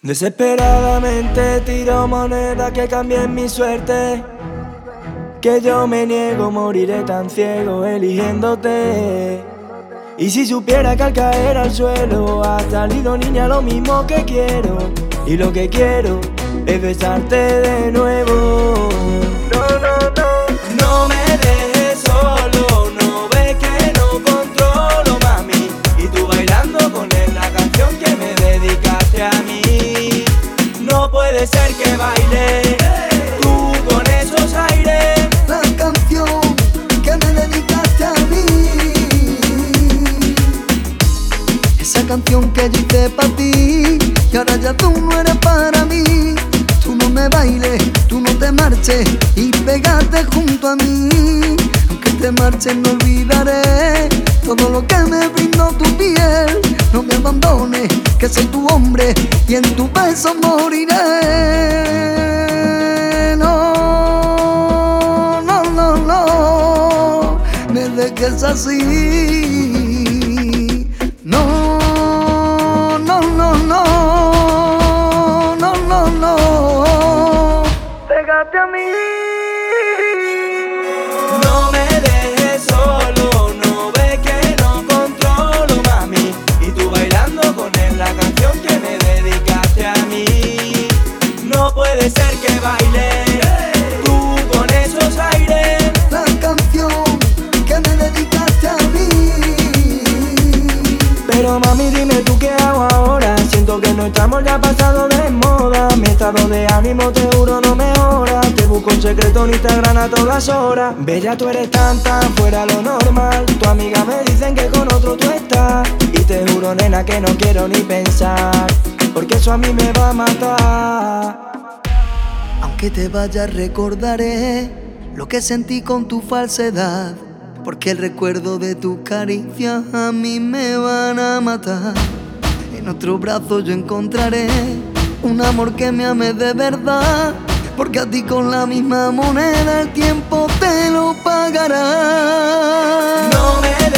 Desesperadamente tiro moneda que cambien mi suerte, que yo me niego, moriré tan ciego eligiéndote. Y si supiera que al caer al suelo ha salido, niña, lo mismo que quiero, y lo que quiero es besarte de nuevo. No, no, no, no me dejes solo, no ves que no controlo, mami, y tú bailando con él la canción que me dedicaste a mí. No puede ser que baile tú con esos aires la canción que me dedicaste a mí. Esa canción que yo hice para ti, y ahora ya tú no eres para mí. Tú no me bailes, tú no te marches y pégate junto a mí. Aunque te marches no olvidaré todo lo que me brindó tu piel. No me abandones, que soy tu hombre y en tu beso moriré. No, no, no, no me dejes así. No, no, no, no, no, no, no, pégate a mí. No me dejes solo, no ves que no controlo, mami, y tú bailando con él la canción que me dedicaste a mí. No puede ser que baile tú con esos aires la canción que me dedicaste a mí. Pero mami, dime tú qué hago ahora. Siento que no estamos ya pasados de moda. Mi estado de ánimo te juro no mejora. Te busco en secreto en Instagram a todas horas. Bella, tú eres tan fuera lo normal. Tu amiga me dicen que con otro tú estás, y te juro, nena, que no quiero ni pensar, porque eso a mí me va a matar. Aunque te vaya recordaré lo que sentí con tu falsedad, porque el recuerdo de tus caricias a mí me van a matar. En otro brazo yo encontraré un amor que me ame de verdad, porque a ti con la misma moneda el tiempo te lo pagará. No me